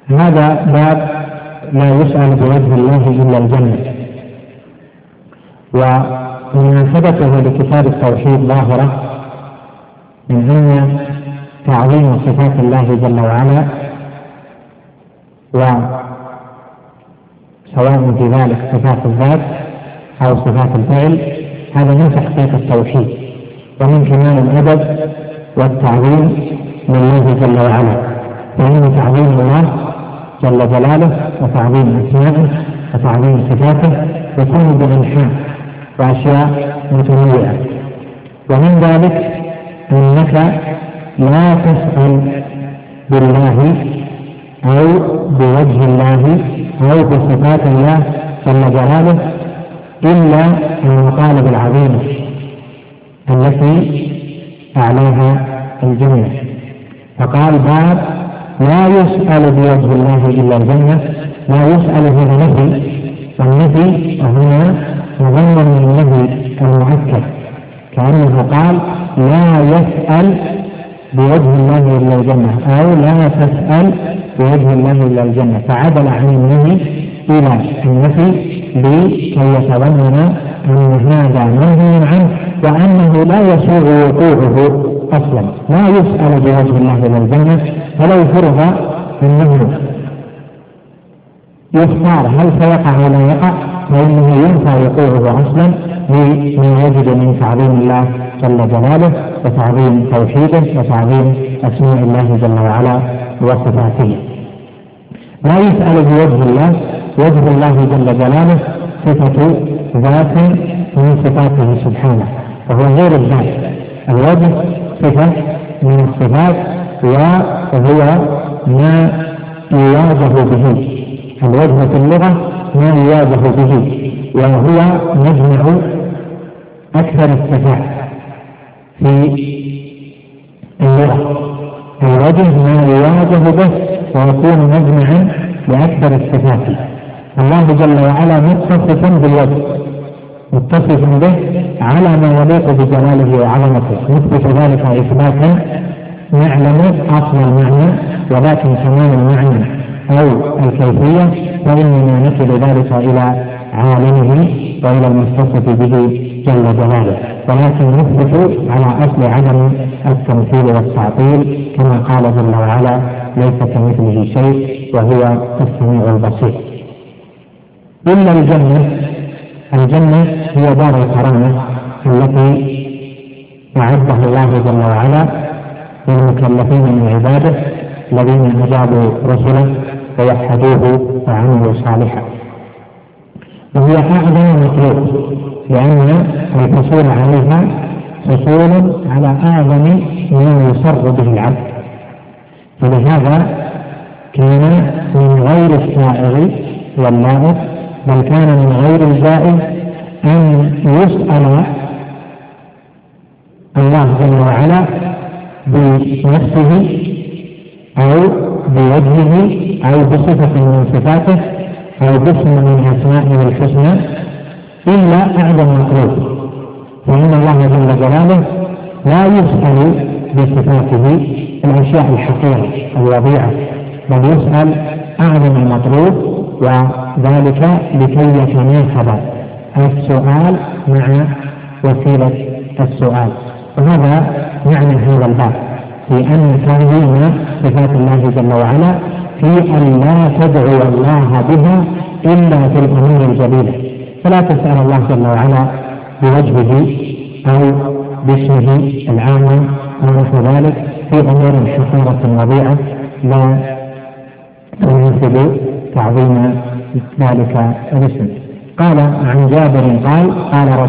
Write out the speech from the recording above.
هذا باب لا يسأل بوجه الله إلا الجنة، ومناسبته لكتاب التوحيد ظاهرة من أن تعظيم صفات الله جل وعلا، وسواء في ذلك صفات الذات أو صفات الفعل، هذا من تحقيق التوحيد ومن كمال الأدب والتعظيم لله جل وعلا، فإن تعظيم الله جل جلاله وتعظيم أسمائه وتعظيم صفاته يكون بأنحاء وأشياء متنوعة. ومن ذلك أنك لا تسأل بالله أو بوجه الله أو بصفات الله جل جلاله إلا المطالب العظيمة التي أعلاها الجنة. فقال باب لا يسأل بوجه الله إلا الجنة. لا يسأل هنا نفي، والنفي هنا مضمن من النهي المؤكد، كأنه قال لا يسأل بوجه الله إلا الجنة أو لا تسأل بوجه الله إلا الجنة، فعدل عن النهي إلى النفي لكي يتضمن أن هذا منهي عنه وأنه لا يسوغ وقوعه أصلا. لا يسأل بوجه الله إلا الجنة، فلو فرض أنه يختار هل سيقع أو لا يقع فإنه ينفى وقوعه أصلا لما يجد من تعظيم الله جل جلاله وتعظيم توحيده وتعظيم أسماء الله جل وعلا وصفاته. لا يسأل بوجه الله، وجه الله جل جلاله صفة ذات من صفاته سبحانه، وهو غير الذات. الوجه صفة من الصفات وهو ما يواجه به. الوجه في اللغة ما يواجه به، وهو مجمع أكثر الصفات في اللغة. الوجه ما يواجه به ويكون مجمعا لأكثر الصفات. الله جل وعلا متصف بالوجه، متصف به على ما يليق بجلاله وعظمته، نثبت ذلك إثباتا نعلم أصل المعنى ولكن كمال المعنى أو الكيفية فإننا نكل ذلك إلى عالمه وإلى المتصف به جل جلاله، ولكن نثبت على أصل عدم التمثيل والتعطيل كما قال جل وعلا ليس كمثله شيء وهو السميع البصير. إلا الجنة. الجنة هي دار الكرامة التي أعدها الله جل وعلا للمكلفين من عباده الذين أجابوا رسله ووحدوه وعملوا صالحا، وهي أعظم مطلوب لأن الحصول عليها حصول على أعظم ما يسر به العبد، فلهذا كان من غير السائغ واللائق بل كان من غير الجائز أن يسأل الله جل وعلا بنفسه أو بوجهه أو بصفة من صفاته أو باسم من أسمائه الحسنى إلا أعظم مطلوب، فإن الله جل جلاله لا يسأل بصفاته الأشياء الحقيرة الوضيعة، بل يسأل أعظم المطلوب، وذلك لكي يتناسب السؤال مع وسيلة السؤال. وهذا معنى هذا الباب في أن تعظيم صفات الله جل وعلا في أن لا تدعو الله بها إلا في الأمور الجليلة، فلا تسأل الله جل وعلا بوجهه أو باسمه العام أو نحو ذلك في أمور حقيرة وضيعة لا يناسب تعظيم ذلك الاسم. قال عن جابر قال